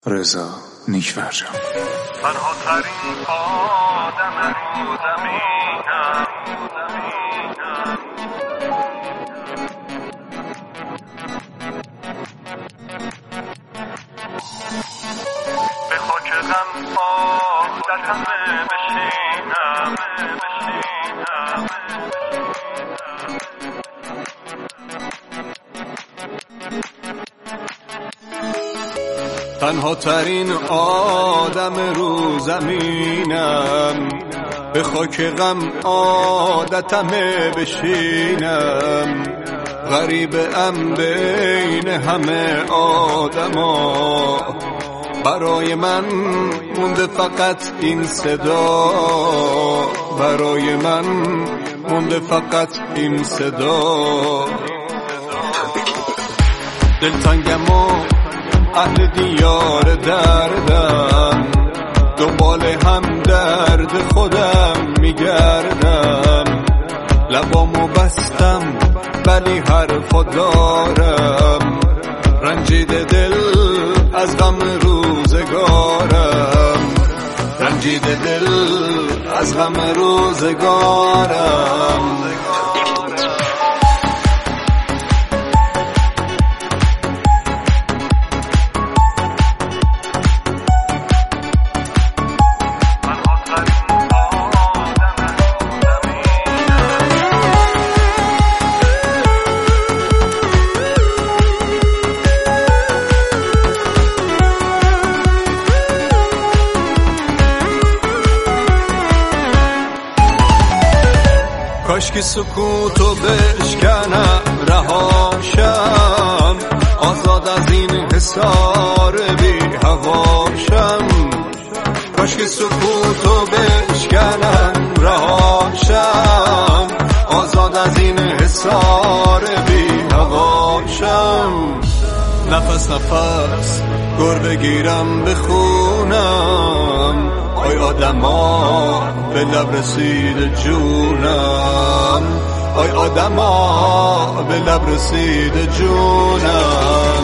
رضا نیک‌فرجام. تنها ترین آدم رو زمینم، به خاک غم عادتم بشینم. تنها ترین آدم رو زمینم، به خاک غم عادتم بشینم. غریبم بین همه آدما، برای من مونده فقط این صدا. برای من مونده فقط این صدا. دلتنگم و اهل دیار دردم، دنبال هم درد خودم میگردم. لبامو بستم ولی حرفا دارم، رنجیده دل از غم روزگارم. رنجیده دل از غم روزگارم. کاشکی سکوتو بشکنم، رهاشم، آزاد از این حصار بی هواشم. کاشکی سکوتو بشکنم، رهاشم، آزاد از این حصار بی هواشم. نفس نفس گر بگیرم بخونم، آی آدما به لب رسید جونم. آی آدما به لب رسید جونم.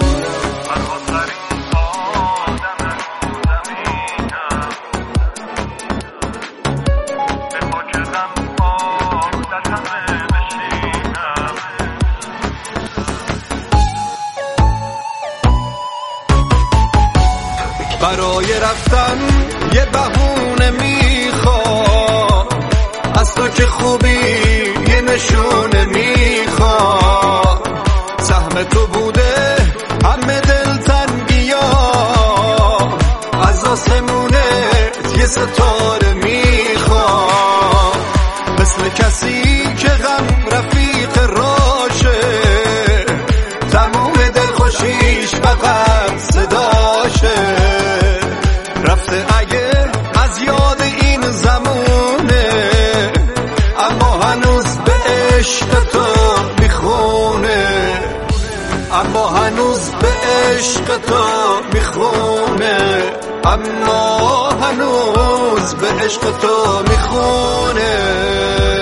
برای رفتن یه بهونه میخواد، از تو که خوبی یه نشونه میخواد. سهم تو بوده همه دلتنگی‌ها، از آسمونت یه ستاره میخواد. مثل کسی که غم رفیق راشه، تموم دلخوشیش فقط صداشه. رفته اگه از یاد این زمونه، اما هنوز به عشق تو میخونه. اما هنوز به عشق تو میخونه. اما هنوز به عشق تو میخونه.